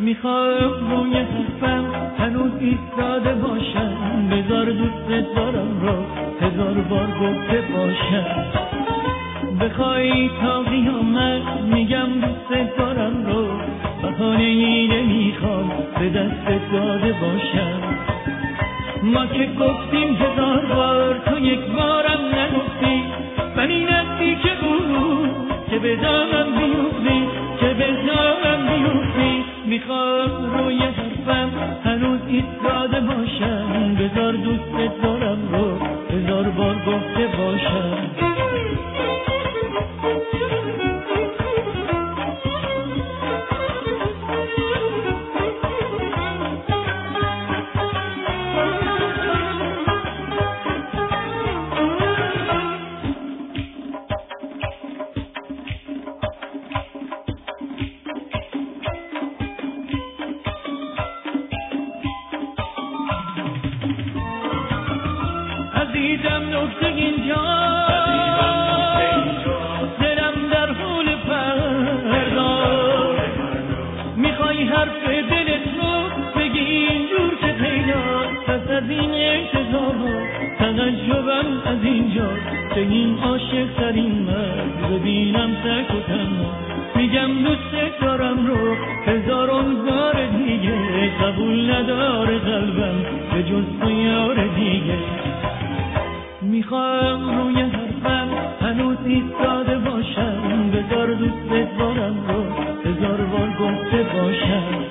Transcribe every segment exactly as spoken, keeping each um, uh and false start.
میخوام روی حرفم هنوز ایستاده باشم، بذار دوست دارم رو هزار بار گفته باشم. بخوای تا قیامت میگم دوست دارم رو، بهانه ای نمیخوام به دست داده باشم. ما که گفتیم هزار بار، تو یک بارم نگفتی، ولی نزدیک اون که به دامم بیوفتی، که به دامم بیوفتی. میخوام روی حرفم هنوز ایستاده باشم، بذار دوست دارم رو هزار بار گفته باشم. عزیزم نکته اینجا، دلم در حول پرداز، میخوای حرف دلت رو بگی اینجور که پیداست. پس از این انتظار تعجبم از اینجا، به این عاشق ترین مرد ببینم تک و تنها. میگم دوست دارم رو هزاران بار دیگه، قبول نداره قلبم به جز تو یار دیگه. میخوام روی حرفم هنوز ایستاده باشم، بذار دوست دارم رو هزار بار گفته باشم.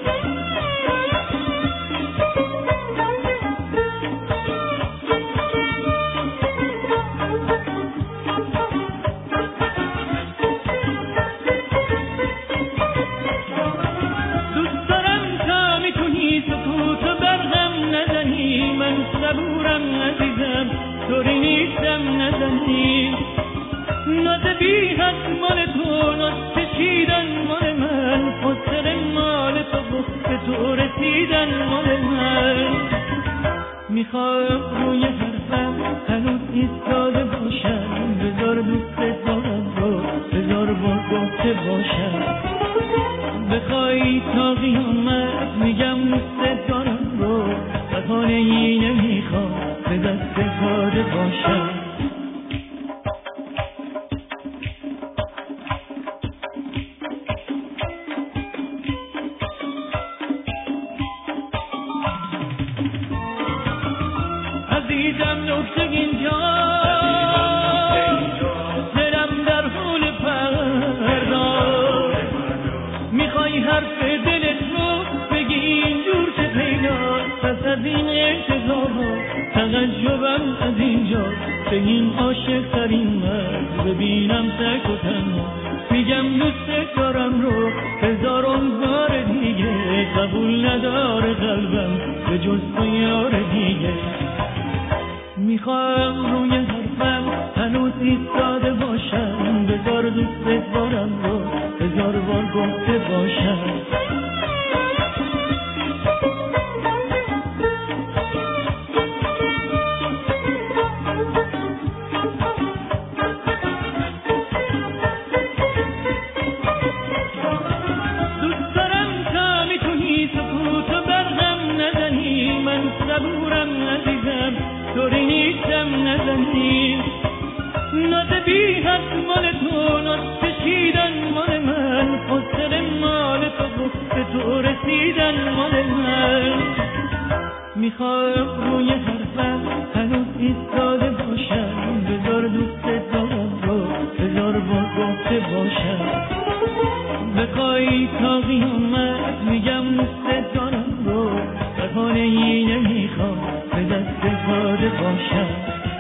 دوست دارم تا میتونی سکوت برهم نزنی، من صبورم عزیزم طوری نیستم نزنی. ناز بی حد مال تو، ناز کشیدن مال من، خسر مال تو، به تو رسیدن مال من. میخوام روی حرفم هنوز ایستاده باشم، بذار دوست دارم رو هزار بار گفته باشم. بخوای تا قیامت میگم دوست دارم رو، بهانه ای نمیخوام به دست داده باشم. عزیزم نکته اینجا، دلم در حول پرداز، میخوای حرف دلت رو بگی اینجور که پیداست. پس از این انتظار تعجبم از اینجا، به این عاشق ترین مرد ببینم تک و تنها. میگم دوست دارم رو هزاران بار دیگه، قبول نداره قلبم به جز تو یار دیگه. میخوام روی حرفم هنوز ایستاده باشم، بذار دوست دارم رو هزار بار گفته باشم. دوست دارم تا میتونی سکوت برهم نزنی، من صبورم عزیزم طوری نیستم نزنی. ناز بی حد مال تو، ناز کشیدن مال من، خسر مال تو، به تو رسیدن مال من. میخوام روی حرفم هنوز ایستاده باشم، بذار دوست دارم رو هزار بار گفته باشم. بخوای تا قیامت میگم دوست دارم رو، بهانه ای نمیخوام به دست داده باشم.